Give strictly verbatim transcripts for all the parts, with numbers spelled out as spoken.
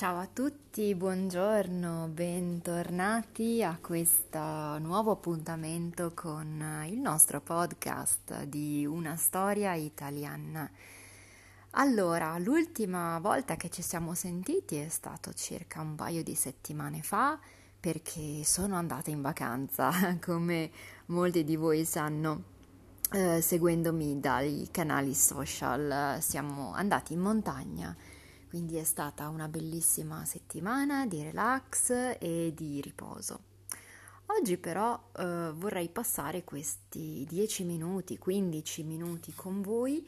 Ciao a tutti, buongiorno, bentornati a questo nuovo appuntamento con il nostro podcast di Una storia italiana. Allora, l'ultima volta che ci siamo sentiti è stato circa un paio di settimane fa perché sono andata in vacanza, come molti di voi sanno. Eh, seguendomi dai canali social, eh, siamo andati in montagna, quindi è stata una bellissima settimana di relax e di riposo. Oggi però eh, vorrei passare questi dieci minuti, quindici minuti con voi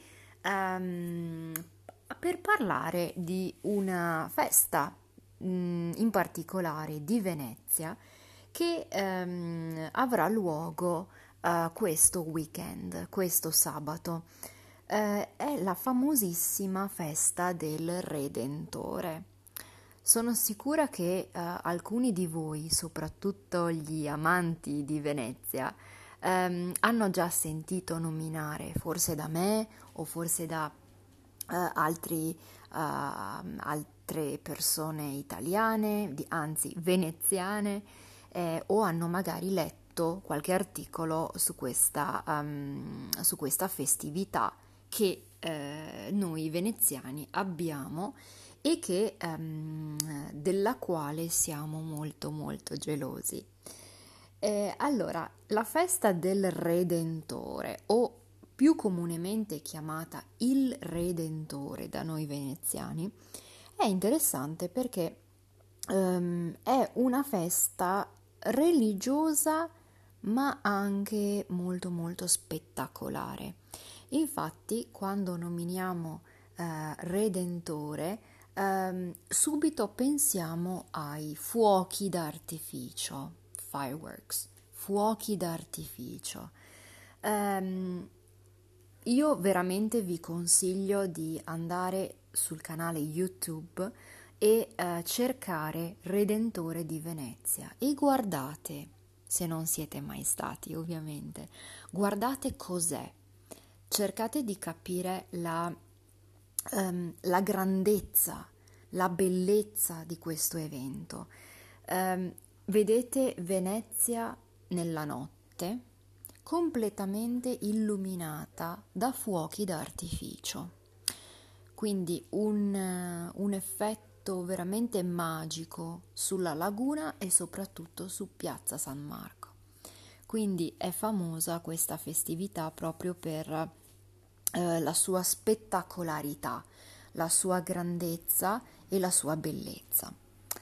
ehm, per parlare di una festa mh, in particolare di Venezia che ehm, avrà luogo eh, questo weekend, questo sabato. Eh, è la famosissima festa del Redentore. Sono sicura che eh, alcuni di voi, soprattutto gli amanti di Venezia, ehm, hanno già sentito nominare, forse da me o forse da eh, altri, eh, altre persone italiane, di- anzi veneziane, eh, o hanno magari letto qualche articolo su questa, ehm, su questa festività che eh, noi veneziani abbiamo e che, ehm, della quale siamo molto molto gelosi. Eh, allora, la festa del Redentore, o più comunemente chiamata il Redentore da noi veneziani, è interessante perché ehm, è una festa religiosa ma anche molto molto spettacolare. Infatti, quando nominiamo eh, Redentore, ehm, subito pensiamo ai fuochi d'artificio, fireworks, fuochi d'artificio. Ehm, io veramente vi consiglio di andare sul canale YouTube e eh, cercare Redentore di Venezia e guardate, se non siete mai stati ovviamente, guardate cos'è, cercate di capire la, ehm, la grandezza, la bellezza di questo evento. Ehm, vedete Venezia nella notte, completamente illuminata da fuochi d'artificio. Quindi un, eh, un effetto veramente magico sulla laguna e soprattutto su Piazza San Marco. Quindi è famosa questa festività proprio per eh, la sua spettacolarità, la sua grandezza e la sua bellezza.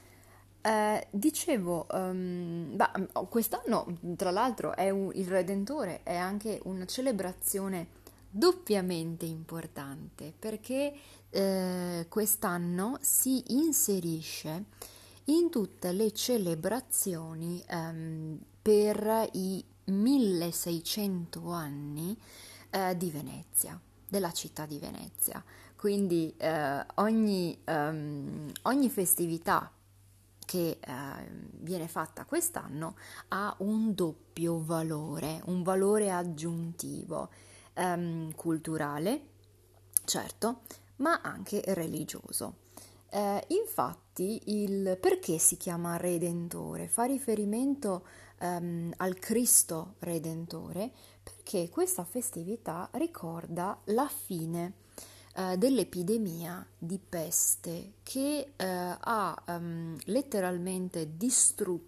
Eh, dicevo, ehm, bah, quest'anno tra l'altro è un- il Redentore è anche una celebrazione doppiamente importante perché eh, quest'anno si inserisce in tutte le celebrazioni ehm, per i milleseicento anni eh, di Venezia, della città di Venezia. Quindi eh, ogni, ehm, ogni festività che eh, viene fatta quest'anno ha un doppio valore, un valore aggiuntivo, ehm, culturale, certo, ma anche religioso. Eh, infatti, il perché si chiama Redentore? Fa riferimento ehm, al Cristo Redentore perché questa festività ricorda la fine eh, dell'epidemia di peste che eh, ha ehm, letteralmente distrutto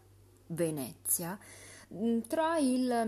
Venezia mh, tra il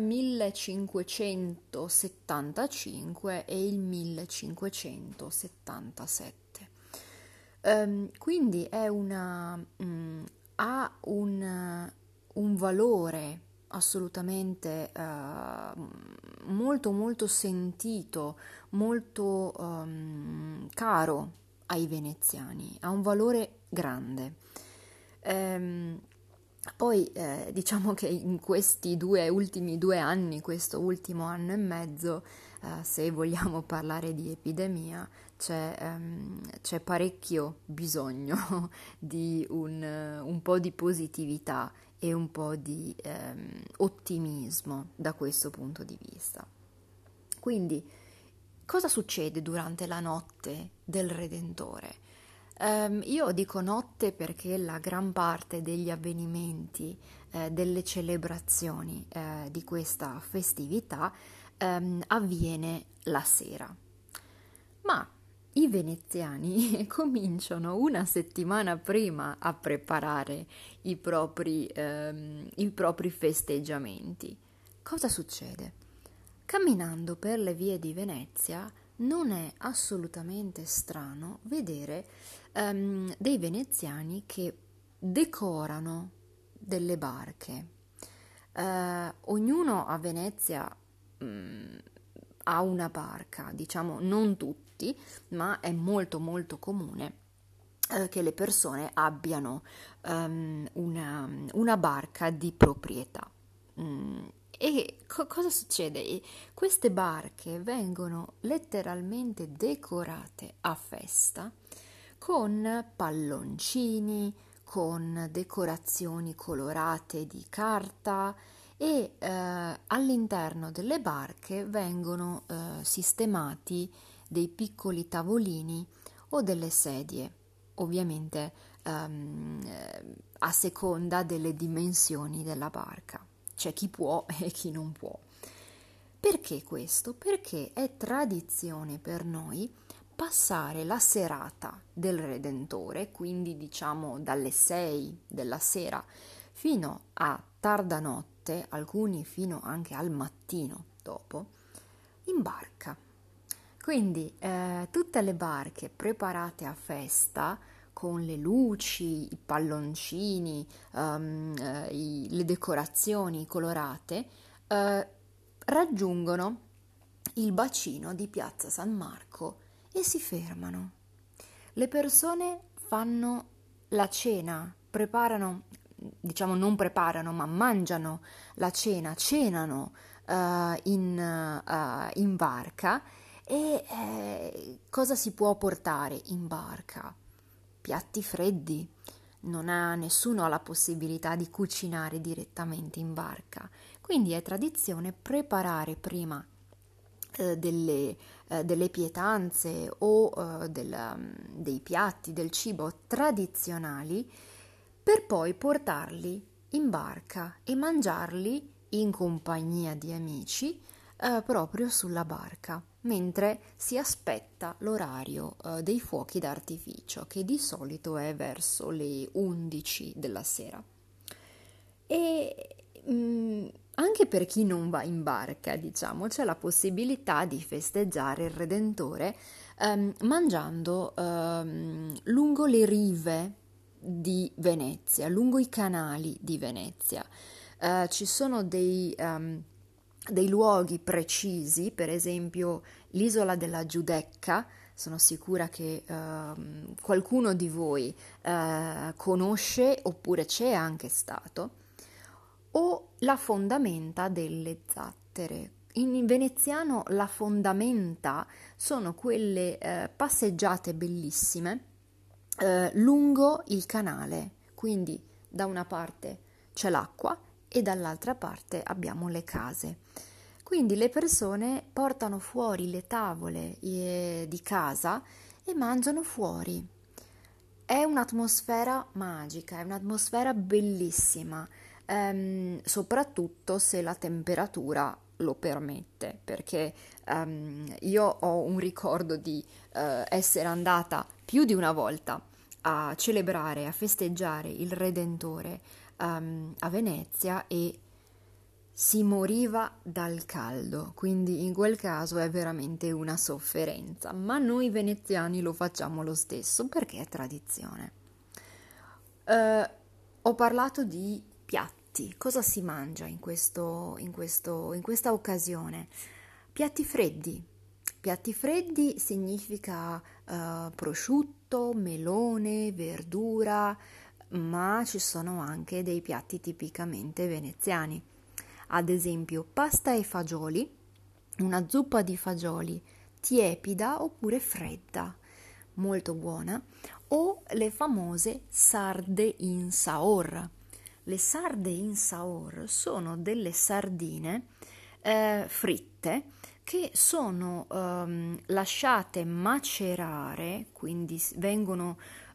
millecinquecentosettantacinque e il millecinquecentosettantasette. Ehm, quindi è una, mh, ha un, un valore assolutamente eh, molto molto sentito, molto ehm, caro ai veneziani, ha un valore grande. Ehm, poi eh, diciamo che in questi due ultimi due anni, questo ultimo anno e mezzo, eh, se vogliamo parlare di epidemia, c'è, ehm, c'è parecchio bisogno di un, eh, un po' di positività e un po' di ehm, ottimismo da questo punto di vista. Quindi, cosa succede durante la notte del Redentore? Ehm, io dico notte perché la gran parte degli avvenimenti, eh, delle celebrazioni, eh, di questa festività, ehm, avviene la sera. Ma i veneziani cominciano una settimana prima a preparare i propri, ehm, i propri festeggiamenti. Cosa succede? Camminando per le vie di Venezia non è assolutamente strano vedere ehm, dei veneziani che decorano delle barche. Eh, ognuno a Venezia mm, ha una barca, diciamo non tutti, ma è molto molto comune eh, che le persone abbiano ehm, una, una barca di proprietà. Mm, E co- cosa succede? E Queste barche vengono letteralmente decorate a festa con palloncini, con decorazioni colorate di carta e eh, all'interno delle barche vengono eh, sistemati dei piccoli tavolini o delle sedie, ovviamente ehm, eh, a seconda delle dimensioni della barca. C'è chi può e chi non può. Perché questo? Perché è tradizione per noi passare la serata del Redentore, quindi diciamo dalle sei della sera fino a tarda notte, alcuni fino anche al mattino dopo, in barca. Quindi eh, tutte le barche preparate a festa con le luci, i palloncini, ehm, eh, i- le decorazioni colorate, eh, raggiungono il bacino di Piazza San Marco e si fermano. Le persone fanno la cena, preparano, diciamo non preparano, ma mangiano la cena, cenano eh, in, eh, in barca e eh, cosa si può portare in barca? Piatti freddi. Non ha nessuno ha la possibilità di cucinare direttamente in barca, quindi è tradizione preparare prima eh, delle, eh, delle pietanze o eh, del, um, dei piatti, del cibo tradizionali per poi portarli in barca e mangiarli in compagnia di amici eh, proprio sulla barca, mentre si aspetta l'orario eh, dei fuochi d'artificio, che di solito è verso le undici della sera. E mm, anche per chi non va in barca, diciamo, c'è la possibilità di festeggiare il Redentore ehm, mangiando ehm, lungo le rive di Venezia, lungo i canali di Venezia. Eh, ci sono dei, ehm, dei luoghi precisi, per esempio l'isola della Giudecca. Sono sicura che ehm, qualcuno di voi eh, conosce oppure c'è anche stato, o la fondamenta delle zattere. In veneziano la fondamenta sono quelle eh, passeggiate bellissime eh, lungo il canale, quindi da una parte c'è l'acqua e dall'altra parte abbiamo le case. Quindi le persone portano fuori le tavole eh, di casa e mangiano fuori. È un'atmosfera magica, è un'atmosfera bellissima, ehm, soprattutto se la temperatura lo permette, perché ehm, io ho un ricordo di eh, essere andata più di una volta a celebrare, a festeggiare il Redentore ehm, a Venezia e si moriva dal caldo, quindi in quel caso è veramente una sofferenza, ma noi veneziani lo facciamo lo stesso perché è tradizione. Eh, Ho parlato di piatti, cosa si mangia in questo, in questo, in questa occasione? Piatti freddi. Piatti freddi significa eh, prosciutto, melone, verdura, ma ci sono anche dei piatti tipicamente veneziani. Ad esempio, pasta e fagioli, una zuppa di fagioli tiepida oppure fredda, molto buona, o le famose sarde in saor. Le sarde in saor sono delle sardine eh, fritte che sono ehm, lasciate macerare, quindi vengono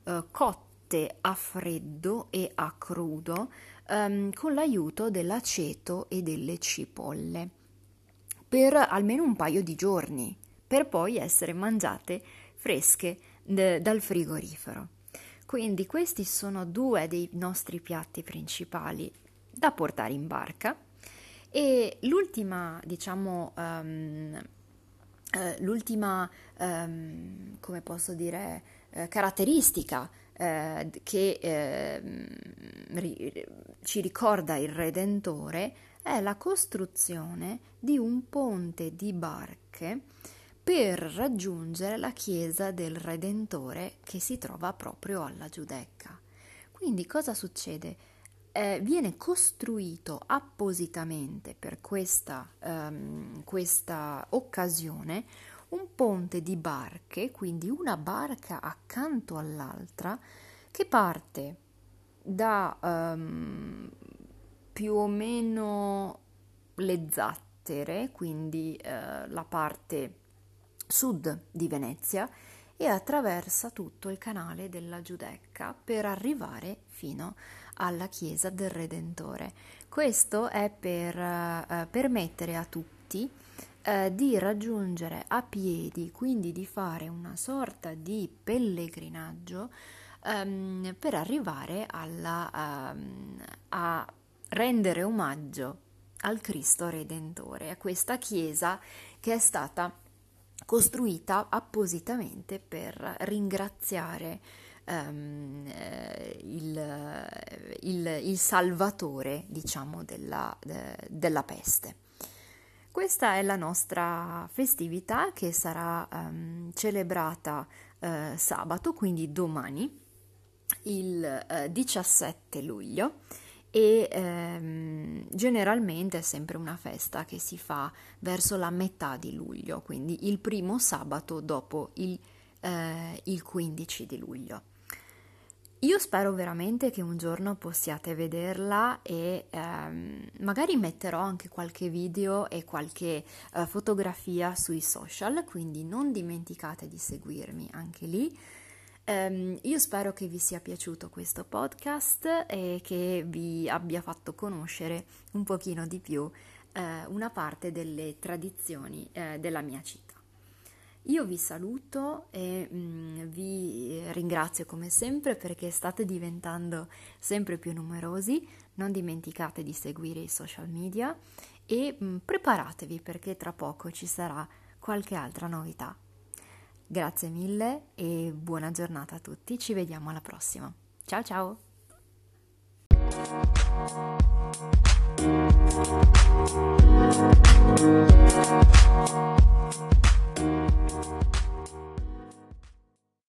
eh, cotte a freddo e a crudo ehm, con l'aiuto dell'aceto e delle cipolle per almeno un paio di giorni, per poi essere mangiate fresche d- dal frigorifero. Quindi questi sono due dei nostri piatti principali da portare in barca e l'ultima, diciamo, um, eh, l'ultima, um, come posso dire, eh, caratteristica eh, che eh, ri- ci ricorda il Redentore è la costruzione di un ponte di barche per raggiungere la chiesa del Redentore che si trova proprio alla Giudecca. Quindi cosa succede? Eh, viene costruito appositamente per questa, ehm, questa occasione un ponte di barche, quindi una barca accanto all'altra, che parte da ehm, più o meno le Zattere, quindi eh, la parte sud di Venezia, e attraversa tutto il canale della Giudecca per arrivare fino alla chiesa del Redentore. Questo è per eh, permettere a tutti eh, di raggiungere a piedi, quindi di fare una sorta di pellegrinaggio ehm, per arrivare alla, ehm, a rendere omaggio al Cristo Redentore, a questa chiesa che è stata costruita appositamente per ringraziare um, il, il, il salvatore, diciamo, della, de, della peste. Questa è la nostra festività che sarà um, celebrata uh, sabato, quindi domani, il uh, diciassette luglio, e ehm, generalmente è sempre una festa che si fa verso la metà di luglio, quindi il primo sabato dopo il, eh, il quindici di luglio. Io spero veramente che un giorno possiate vederla e ehm, magari metterò anche qualche video e qualche eh, fotografia sui social, quindi non dimenticate di seguirmi anche lì. Um, io spero che vi sia piaciuto questo podcast e che vi abbia fatto conoscere un pochino di più eh, una parte delle tradizioni eh, della mia città. Io vi saluto e mm, vi ringrazio come sempre perché state diventando sempre più numerosi. Non dimenticate di seguire i social media e mm, preparatevi perché tra poco ci sarà qualche altra novità. Grazie mille e buona giornata a tutti, ci vediamo alla prossima. Ciao ciao!